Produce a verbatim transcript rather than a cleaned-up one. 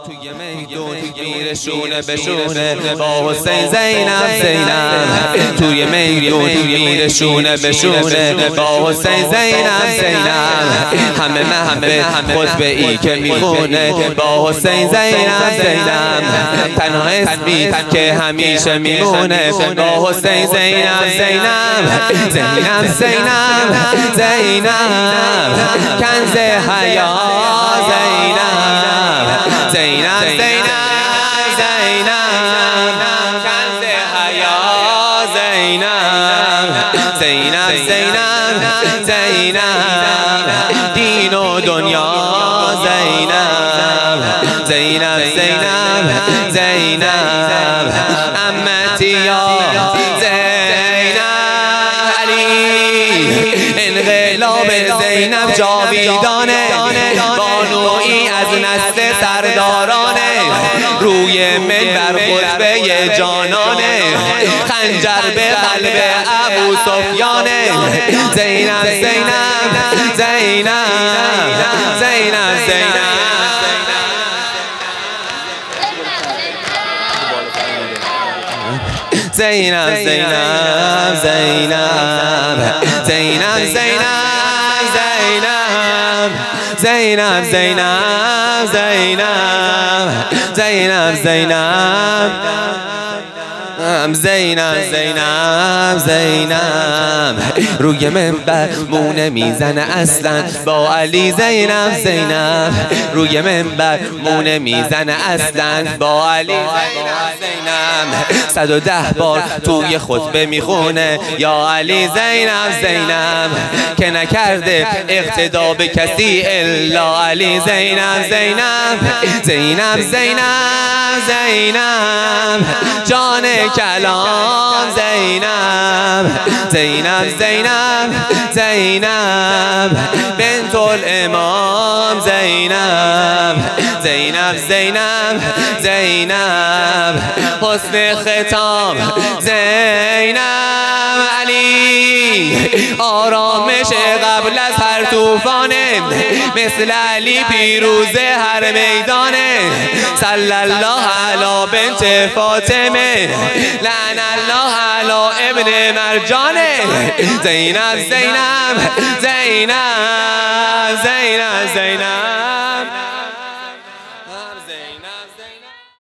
توی میدون میره شونه به شونه با حسین زینب زینب توی میدون میره شونه به شونه با حسین زینب زینب همه محبه خطبه ای که میخونه با حسین زینب زینب تنها اسمی که همیشه میمونه با حسین زینب زینب زینب زینب زینب کنز حیا زینب زینب زینب زینب کنز حیا زینب زینب زینب زینب دین و دنیا زینب زینب زینب زینب امتی یا زینب علی انقلاب زینب جاویدانه بانویی از نسل سردارانه روی منبر خطبه جانانه خنجر به قلب ابو سفیانه زینب زینب زینب زینب زینب زینب زینب زینب زینب زینب زینب زینب زینب زینب زینب زینب زینب زینب زینب روی منبر مونه میزنه اصلا با علی زینب زینب روی منبر مونه میزنه اصلا با علی زینب صد و ده بار توی خطبه میخونه یا علی زینب زینب که نکرده اقتدا به کسی الا علی زینب زینب زینب زینب زینب جان کلام زینب زینب زینب زینب بنت الامام زینب زینب زینب زینب حسن ختام زینب علی آرامش قبل از هر طوفانه مثل علی پیروز هر میدانه صلی الله علی بنت فاطمه لعن الله علی ابن مرجانه زینب زینب زینب زینب زینب